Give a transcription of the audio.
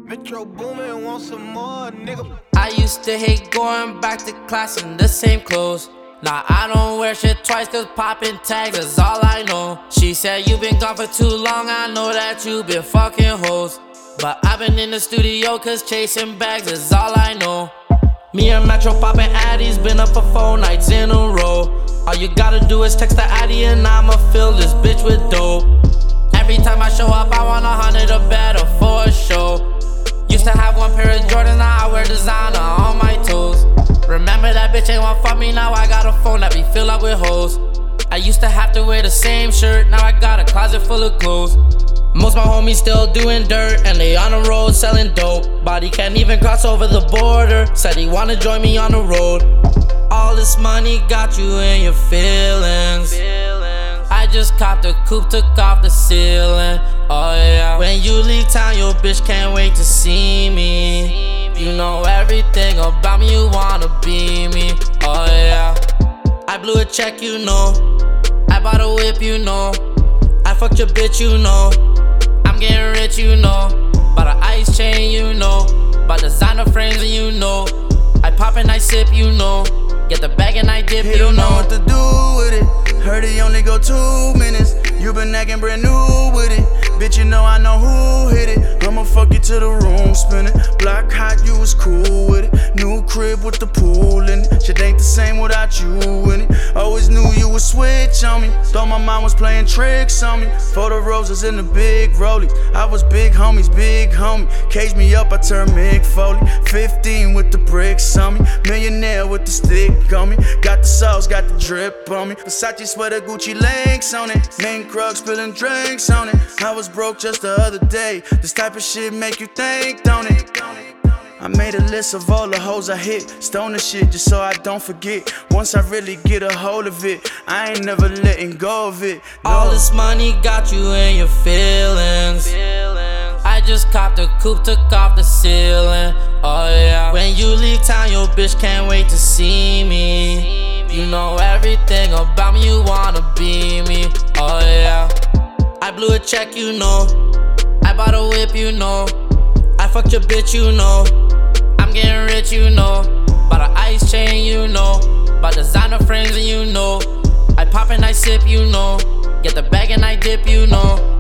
Metro Boomin, want some more, nigga. I used to hate going back to class in the same clothes. Now I don't wear shit twice cause poppin' tags is all I know. She said you been gone for too long, I know that you been fucking hoes. But I been in the studio cause chasing bags is all I know. Me and Metro poppin' addies, been up for 4 nights in a row. All you gotta do is text the addy and I'ma fill this bitch with dope. Every time I show up I want 100 or better for a show. Used to have one pair of Jordan, now I wear designer on my toes. Remember that bitch ain't wanna fuck me, now I got a phone that be filled up with hoes. I used to have to wear the same shirt, now I got a closet full of clothes. Most my homies still doing dirt, and they on the road selling dope. Body can't even cross over the border, said he wanna join me on the road. All this money got you in your feelings. I just copped a coupe, took off the ceiling. Oh yeah. When you leave town, your bitch can't wait to see me. You know everything about me, you wanna be me. Oh yeah. I blew a check, you know. I bought a whip, you know. I fucked your bitch, you know. I'm getting rich, you know. Bought an ice chain, you know. Bought designer frames, and you know. I pop and I sip, you know. Get the bag and I dip, he you don't know know what to do with it. Heard he only go 2 minutes. You been acting brand new with it. Bitch, you know I know who hit it. I'ma fuck you to the room spinning. Block hot, you was cool with it. New crib with the pool in it. Shit ain't the same without you in it. Always knew you would switch on me. Thought my mom was playing tricks on me. Photo roses in the big rollies. I was big homies, big homie. Cage me up, I turned Mick Foley. 15 with the bricks on me. Millionaire with the stick on me. Got the sauce, got the drip on me. Versace sweater, Gucci links on it. Mink rug spilling drinks on it. I was broke just the other day. This type of shit make you think, don't it? I made a list of all the hoes I hit. Stoner shit just so I don't forget. Once I really get a hold of it, I ain't never letting go of it. No. All this money got you in your feelings. I just copped a coupe, took off the ceiling. Oh yeah. When you leave town, your bitch can't wait to see me. You know everything about me, you wanna be me. Oh yeah. I blew a check, you know. I bought a whip, you know. I fucked your bitch, you know. I'm getting rich, you know. Bought an ice chain, you know. Bought designer frames, and you know. I pop and I sip, you know. Get the bag and I dip, you know.